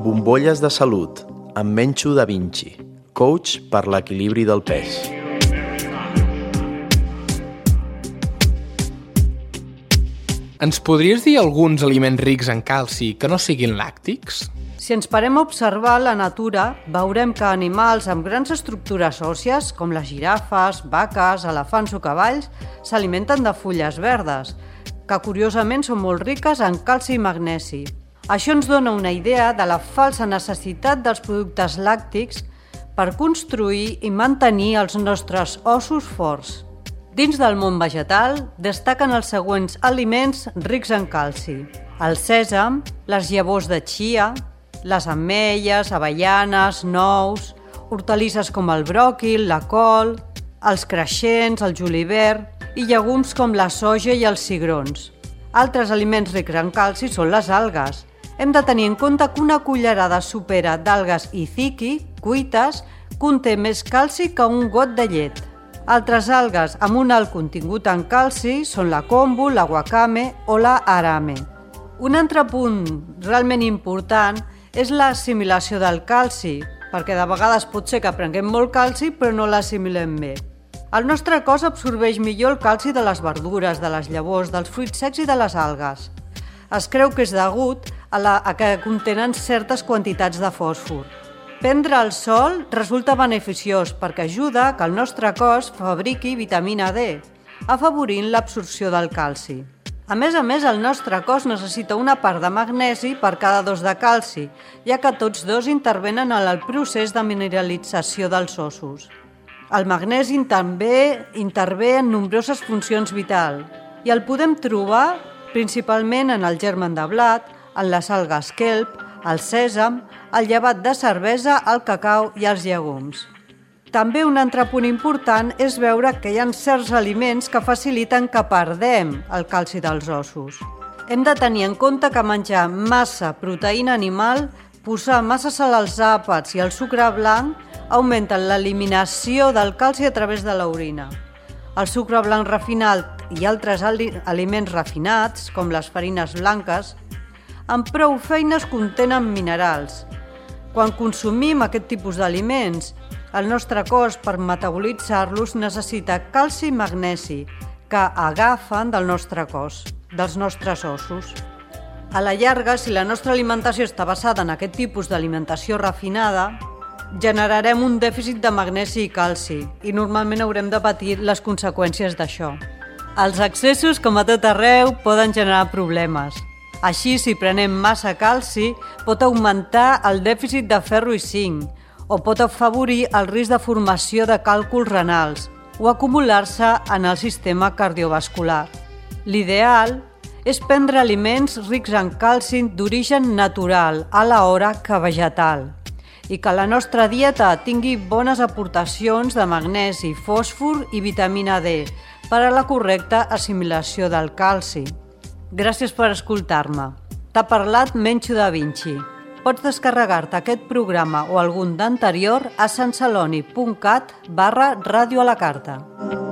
Bombolles de salut, amb Menchu Da Vinci, coach per l'equilibri del pes. Ens podries dir alguns aliments rics en calci que no siguin làctics? Si ens parem a observar la natura, veurem que animals amb grans estructures òssies, com les girafes, vaques, elefants o cavalls, s'alimenten de fulles verdes, que curiosament són molt riques en calci i magnesi. Això ens dona una idea de la falsa necessitat dels productes làctics per construir i mantenir els nostres ossos forts. Dins del món vegetal destaquen els següents aliments rics en calci: el sèsam, les llavors de chia, les ametlles, avellanes, nous, hortalisses com el bròquil, la col, els creixents, el julivert i llegums com la soja i els cigrons. Altres aliments rics en calci són les algues. Hem de tenir en compte que una cullerada sopera d'algues iziki, cuites, conté més calci que un got de llet. Altres algues amb un alt contingut en calci són la kombu, la wakame o la arame. Un altre punt realment important és l'assimilació del calci, perquè de vegades pot ser que prenguem molt calci però no l'assimilem bé. El nostre cos absorbeix millor el calci de les verdures, de les llavors, dels fruits secs i de les algues. Es creu que és degut a que contenen certes quantitats de fòsfor. Prendre el sol resulta beneficiós perquè ajuda que el nostre cos fabriqui vitamina D, afavorint l'absorció del calci. A més, el nostre cos necessita una part de magnesi per cada 2 de calci, ja que tots dos intervenen en el procés de mineralització dels ossos. El magnesi també intervé en nombroses funcions vitals i el podem trobar principalment en el germen de blat, en les algues kelp, el sèsam, el llevat de cervesa, el cacau i els llegums. També un altre punt important és veure que hi ha certs aliments que faciliten que perdem el calci dels ossos. Hem de tenir en compte que menjar massa proteïna animal, posar massa sal als àpats i el sucre blanc augmenten l'eliminació del calci a través de l'orina. El sucre blanc refinat i altres aliments refinats, com les farines blanques, amb prou feines contenen minerals. Quan consumim aquest tipus d'aliments, el nostre cos per metabolitzar-los necessita calci i magnesi, que agafen del nostre cos, dels nostres ossos. A la llarga, si la nostra alimentació està basada en aquest tipus d'alimentació refinada, generarem un dèficit de magnesi i calci i normalment haurem de patir les conseqüències d'això. Els excessos, com a tot arreu, poden generar problemes. Així, si prenem massa calci, pot augmentar el dèficit de ferro i zinc o pot afavorir el risc de formació de càlculs renals o acumular-se en el sistema cardiovascular. L'ideal és prendre aliments rics en calci d'origen natural a l'hora que vegetal i que la nostra dieta tingui bones aportacions de magnesi, fòsfor i vitamina D per a la correcta assimilació del calci. Gràcies per escoltar-me. T'ha parlat Menchu Da Vinci. Pots descarregar-te aquest programa o algun d'anterior a sanceloni.cat/ràdio a la carta.